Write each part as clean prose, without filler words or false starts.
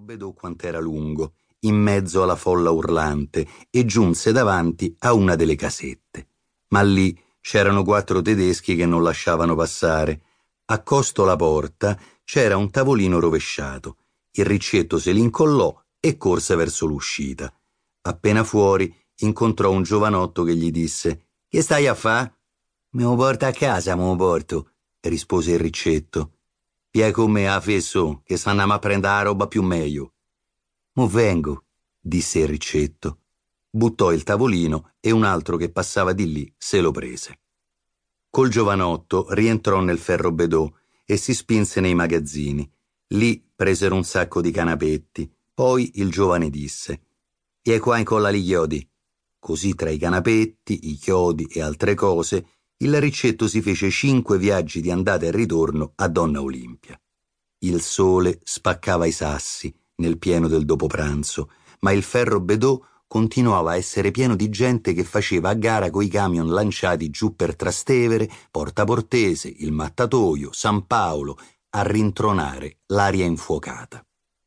Bedò quant'era lungo, in mezzo alla folla urlante, e giunse davanti a una delle casette. Ma lì c'erano 4 tedeschi che non lasciavano passare. Accosto la porta c'era un tavolino rovesciato. Il Riccetto se l'incollò e corse verso l'uscita. Appena fuori incontrò un giovanotto che gli disse: «Che stai a fa?» «Me lo porto a casa, me lo porto», rispose il Riccetto. «Vieni con me a fesso, che stanno a prendere la roba più meglio». «Mo vengo», disse il Riccetto. Buttò il tavolino e un altro che passava di lì se lo prese. Col giovanotto rientrò nel Ferrobedò e si spinse nei magazzini. Lì presero un sacco di canapetti. Poi il giovane disse: «E qua incolla gli chiodi». Così tra i canapetti, i chiodi e altre cose, il Riccetto si fece 5 viaggi di andata e ritorno a Donna Olimpia. Il sole spaccava i sassi nel pieno del dopopranzo, ma il Ferrobedò continuava a essere pieno di gente che faceva a gara coi camion lanciati giù per Trastevere, Porta Portese, il Mattatoio, San Paolo, a rintronare l'aria infuocata.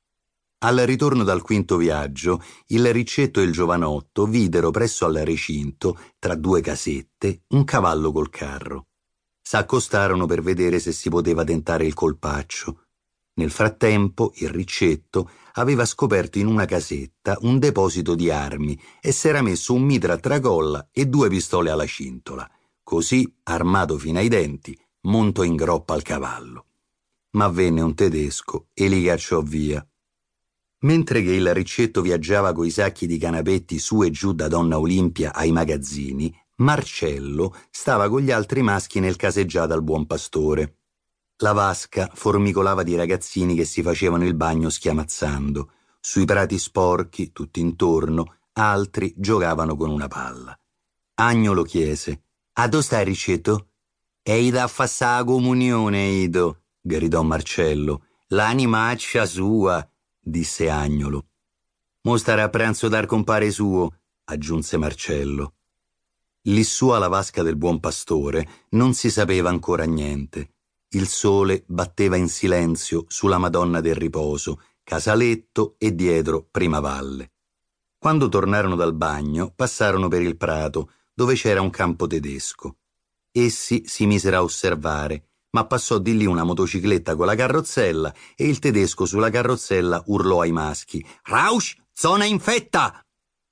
Al ritorno dal 5° viaggio, il Riccetto e il giovanotto videro presso al recinto, tra 2 casette, un cavallo col carro. S'accostarono per vedere se si poteva tentare il colpaccio. Nel frattempo, il Riccetto aveva scoperto in una casetta un deposito di armi e s'era messo un mitra a tracolla e 2 pistole alla cintola. Così, armato fino ai denti, montò in groppa al cavallo. Ma venne un tedesco e li cacciò via. Mentre che il Riccetto viaggiava coi sacchi di canapetti su e giù da Donna Olimpia ai magazzini, Marcello stava con gli altri maschi nel caseggiato al Buon Pastore. La vasca formicolava di ragazzini che si facevano il bagno schiamazzando. Sui prati sporchi, tutti intorno, altri giocavano con una palla. Agnolo chiese: «A dove sta il Riccetto?» «Ehi da affassà la comunione, Ido», gridò Marcello. «L'animaccia sua», disse Agnolo. «Mo stare a pranzo dal compare suo», aggiunse Marcello. Lì su alla vasca del Buon Pastore non si sapeva ancora niente. Il sole batteva in silenzio sulla Madonna del Riposo, Casaletto e dietro Primavalle. Quando tornarono dal bagno, passarono per il prato, dove c'era un campo tedesco. Essi si misero a osservare, ma passò di lì una motocicletta con la carrozzella e il tedesco sulla carrozzella urlò ai maschi: «Rausch, zona infetta!»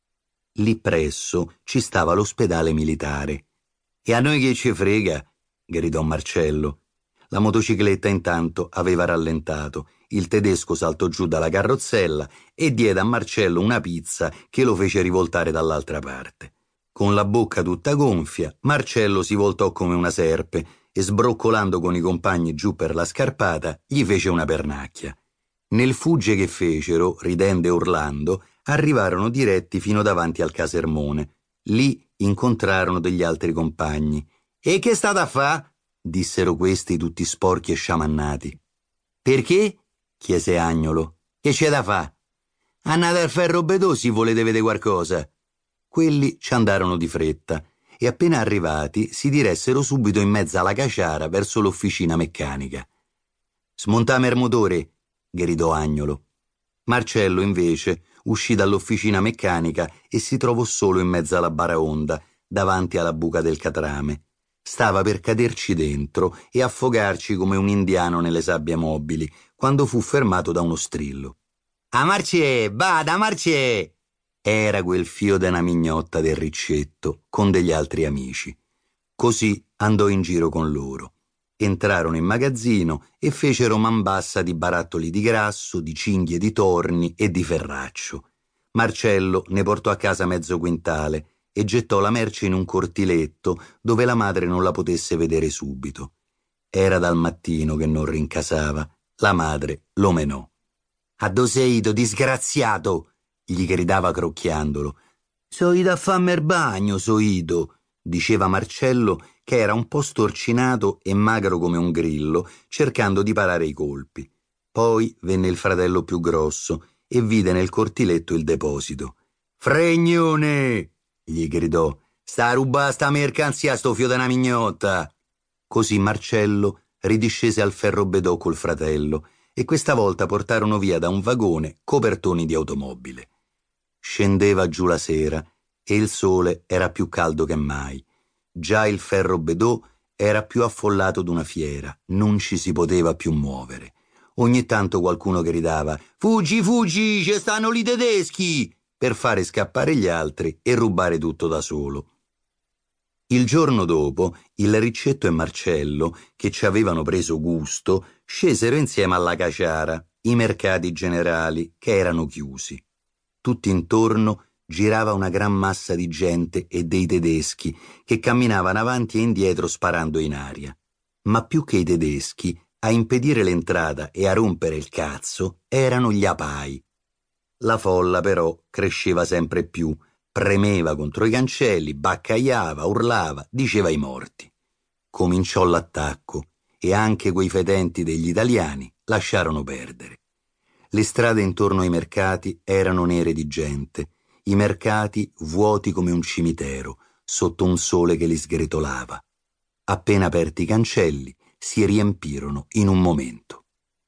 Lì presso ci stava l'ospedale militare. «E a noi che ci frega?» gridò Marcello. La motocicletta intanto aveva rallentato. Il tedesco saltò giù dalla carrozzella e diede a Marcello una pizza che lo fece rivoltare dall'altra parte. Con la bocca tutta gonfia, Marcello si voltò come una serpe e, sbroccolando con i compagni giù per la scarpata, gli fece una pernacchia. Nel fugge che fecero, ridendo e urlando, arrivarono diretti fino davanti al casermone. Lì incontrarono degli altri compagni. «E che state a fa?» dissero questi tutti sporchi e sciamannati. «Perché?» chiese Agnolo. «Che c'è da fa?» «Andate al Ferrobedò se volete vedere qualcosa». Quelli ci andarono di fretta e appena arrivati si diressero subito in mezzo alla caciara verso l'officina meccanica. «Smontame il motore», gridò Agnolo. Marcello invece uscì dall'officina meccanica e si trovò solo in mezzo alla baraonda, davanti alla buca del catrame. Stava per caderci dentro e affogarci come un indiano nelle sabbie mobili, quando fu fermato da uno strillo. «A marce, bada, a marce!» Era quel fio della mignotta del Riccetto con degli altri amici. Così andò in giro con loro. Entrarono in magazzino e fecero man bassa di barattoli di grasso, di cinghie di torni e di ferraccio. Marcello ne portò a casa mezzo quintale e gettò la merce in un cortiletto dove la madre non la potesse vedere subito. Era dal mattino che non rincasava. La madre lo menò. «A dove sei ido, disgraziato?» gli gridava crocchiandolo. «So ido a fammi il bagno, so ido», diceva Marcello, che era un po' storcinato e magro come un grillo, cercando di parare i colpi. Poi venne il fratello più grosso e vide nel cortiletto il deposito. «Fregnone!» gli gridò. «Sta a rubare sta mercanzia, sto fio della mignotta!» Così Marcello ridiscese al Ferrobedò col fratello e questa volta portarono via da un vagone copertoni di automobile. Scendeva giù la sera e il sole era più caldo che mai. Già il ferro Bedò era più affollato d'una fiera, non ci si poteva più muovere. Ogni tanto qualcuno gridava «Fuggi, fuggi, ci stanno i tedeschi!» per fare scappare gli altri e rubare tutto da solo. Il giorno dopo, il Riccetto e Marcello, che ci avevano preso gusto, scesero insieme alla Caciara, i mercati generali, che erano chiusi. Tutto intorno girava una gran massa di gente e dei tedeschi che camminavano avanti e indietro sparando in aria. Ma più che i tedeschi, a impedire l'entrata e a rompere il cazzo erano gli apai. La folla però cresceva sempre più, premeva contro i cancelli, baccaiava, urlava, diceva ai morti. Cominciò l'attacco e anche quei fedenti degli italiani lasciarono perdere. Le strade intorno ai mercati erano nere di gente, i mercati vuoti come un cimitero, sotto un sole che li sgretolava. Appena aperti i cancelli, si riempirono in un momento.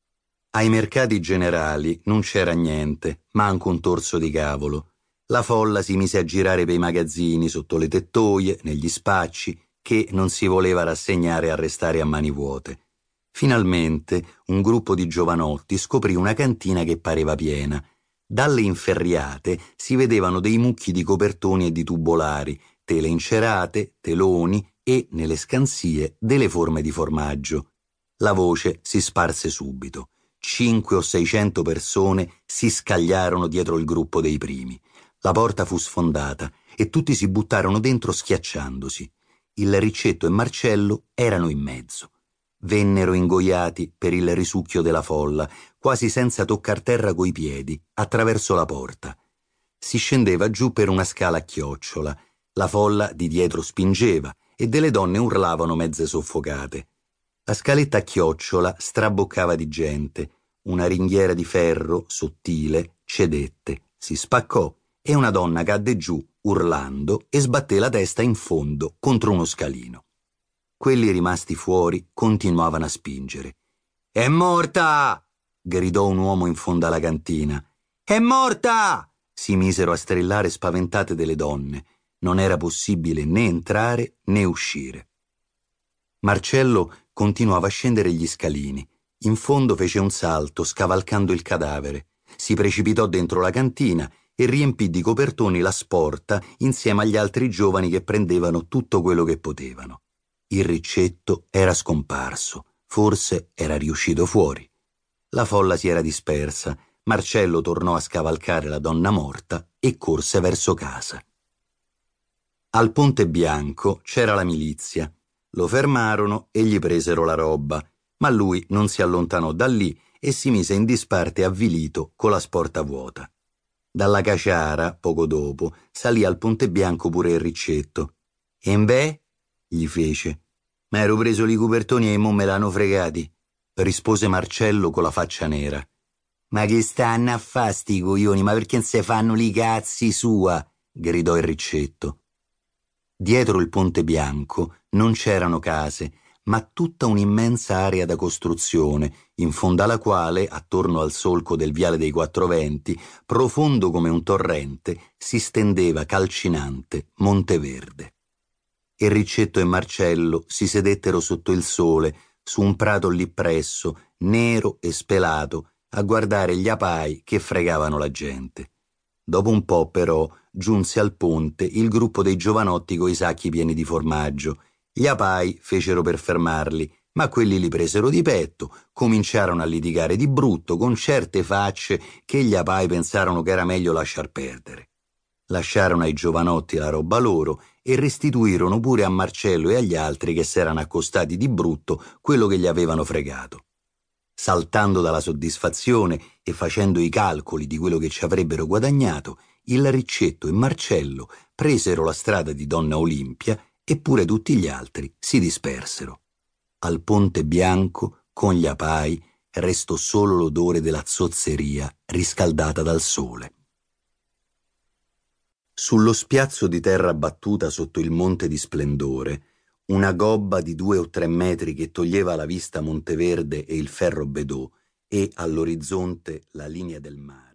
Ai mercati generali non c'era niente, manco un torso di cavolo. La folla si mise a girare per i magazzini, sotto le tettoie, negli spacci, che non si voleva rassegnare a restare a mani vuote. Finalmente un gruppo di giovanotti scoprì una cantina che pareva piena. Dalle inferriate si vedevano dei mucchi di copertoni e di tubolari, tele incerate, teloni e, nelle scansie, delle forme di formaggio. La voce si sparse subito. 500 o 600 persone si scagliarono dietro il gruppo dei primi. La porta fu sfondata e tutti si buttarono dentro schiacciandosi. Il Riccetto e Marcello erano in mezzo. Vennero ingoiati per il risucchio della folla, quasi senza toccar terra coi piedi, attraverso la porta. Si scendeva giù per una scala a chiocciola. La folla di dietro spingeva e delle donne urlavano mezze soffocate. La scaletta a chiocciola straboccava di gente. Una ringhiera di ferro, sottile, cedette, si spaccò e una donna cadde giù, urlando, e sbatté la testa in fondo contro uno scalino. Quelli rimasti fuori continuavano a spingere. «È morta!» gridò un uomo in fondo alla cantina. «È morta!» si misero a strillare spaventate delle donne. Non era possibile né entrare né uscire. Marcello continuava a scendere gli scalini. In fondo fece un salto, scavalcando il cadavere. Si precipitò dentro la cantina e riempì di copertoni la sporta insieme agli altri giovani che prendevano tutto quello che potevano. Il Riccetto era scomparso, forse era riuscito fuori. La folla si era dispersa. Marcello tornò a scavalcare la donna morta e corse verso casa. Al Ponte Bianco c'era la milizia. Lo fermarono e gli presero la roba, ma lui non si allontanò da lì e si mise in disparte avvilito con la sporta vuota. Dalla Caciara, poco dopo, salì al Ponte Bianco pure il Riccetto. «E beh?» gli fece. «Ma ero preso li copertoni e mo me l'hanno fregati», rispose Marcello con la faccia nera. «Ma che stanno a fa sti coglioni, ma perché non se fanno li cazzi sua?» gridò il Riccetto. Dietro il Ponte Bianco non c'erano case, ma tutta un'immensa area da costruzione, in fondo alla quale, attorno al solco del Viale dei Quattro Venti, profondo come un torrente, si stendeva calcinante Monteverde. Il Riccetto e Marcello si sedettero sotto il sole, su un prato lì presso, nero e spelato, a guardare gli apai che fregavano la gente. Dopo un po', però, giunse al ponte il gruppo dei giovanotti coi sacchi pieni di formaggio. Gli apai fecero per fermarli, ma quelli li presero di petto, cominciarono a litigare di brutto con certe facce che gli apai pensarono che era meglio lasciar perdere. Lasciarono ai giovanotti la roba loro e restituirono pure a Marcello e agli altri che s'erano accostati di brutto quello che gli avevano fregato. Saltando dalla soddisfazione e facendo i calcoli di quello che ci avrebbero guadagnato, il Riccetto e Marcello presero la strada di Donna Olimpia e pure tutti gli altri si dispersero. Al Ponte Bianco, con gli apai, restò solo l'odore della zozzeria riscaldata dal sole. Sullo spiazzo di terra battuta sotto il monte di splendore, una gobba di 2 o 3 metri che toglieva alla vista Monteverde e il ferro Bedò, e all'orizzonte la linea del mare.